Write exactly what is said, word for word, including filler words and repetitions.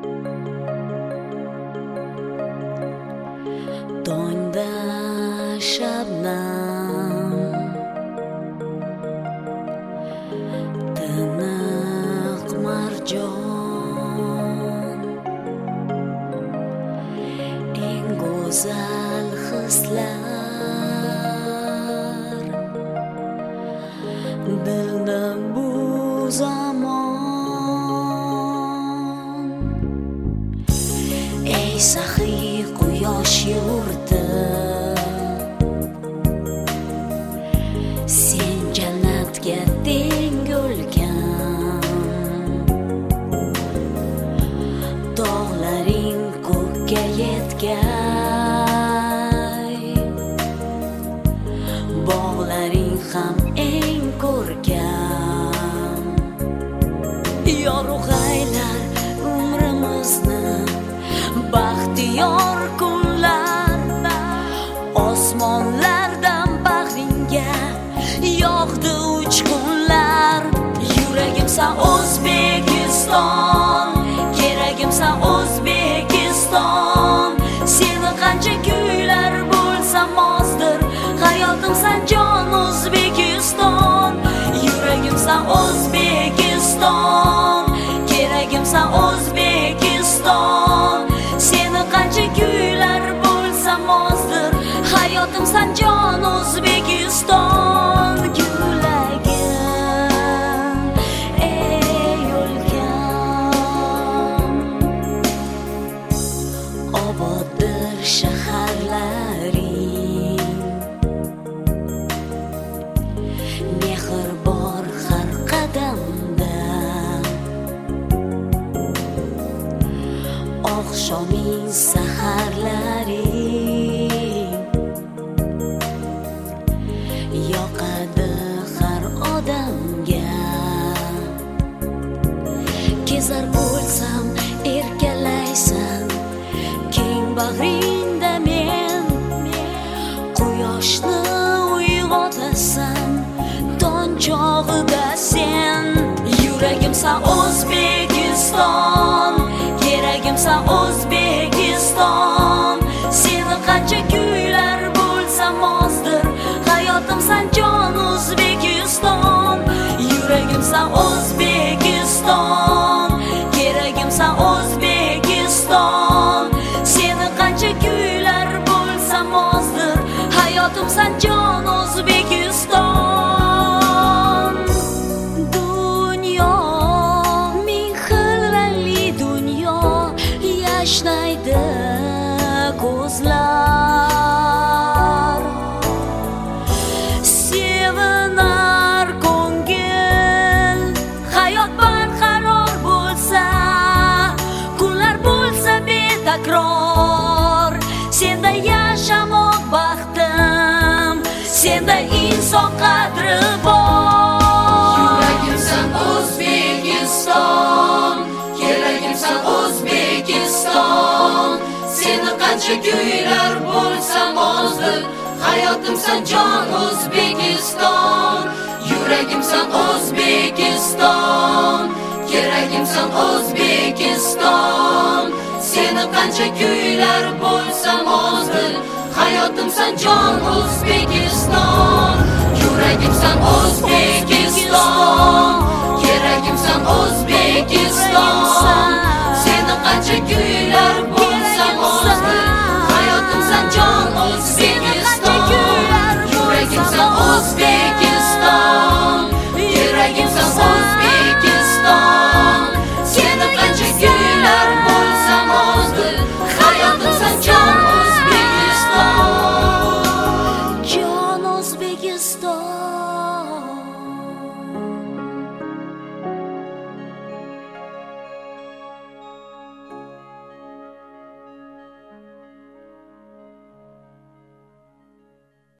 Tongda shabnam tiniq marjon, eng go'zal hislar dilda bu zamon. Ey saxiy quyosh yurti, sen jannatga teng o'lgan, tog'laring ko'kka yetgay, bog'laring ham eng ko'rkam. Yorug' aylar umrimizni baxtiyor kunlar, osmonlardan bag'ringga yog'di uchqunlar. Yuragimsan O'zbekiston, keragimsan O'zbekiston, seni qancha kuylar bo'lsa mozdir, hayotimsan jon O'zbekiston. Yuragimsan O'zbekiston, keragimsan O'zbekiston, seni qancha kuylar bo'lsa mozdir, hayotimsan jon O'zbekiston. Gulagim ey o'lkam, oboddir shaharlaring, mehr bor har qadamda, oqshoming saharlaring yoqadi har odamga. Kezar bo'lsam erkalaysan keng bag'ringda men, quyoshni uyg'otasan tong chog'ida sen. Yuragimsan O'zbekiston, keragimsan O'zbekiston, seni qancha kuylar bo'lsa mozdir, hayotimsan jon O'zbekiston. Yuragimsan O'zbekiston, keragimsan O'zbekiston, seni qancha kuylar bo'lsa mozdir, hayotimsan jon O'zbekiston. Dunyo ming xil rangli dunyo, yashnaydi ko'zlar, sevinar ko'ngil, hayot barqaror bo'lsa, kunlar bo'lsa betakror, senda yashamoq baxtim, senda inson qadri bor. Yuragimsan O'zbekiston, keragimsan O'zbekiston, seni qancha kuylar bo'lsa mozdir, hayotimsan jon O'zbekiston. Yuragimsan O'zbekiston, keragimsan O'zbekiston, seni qancha kuylar bo'lsa mozdir, hayotimsan jon O'zbekiston. Yuragimsan O'zbekiston, keragimsan O'zbekiston,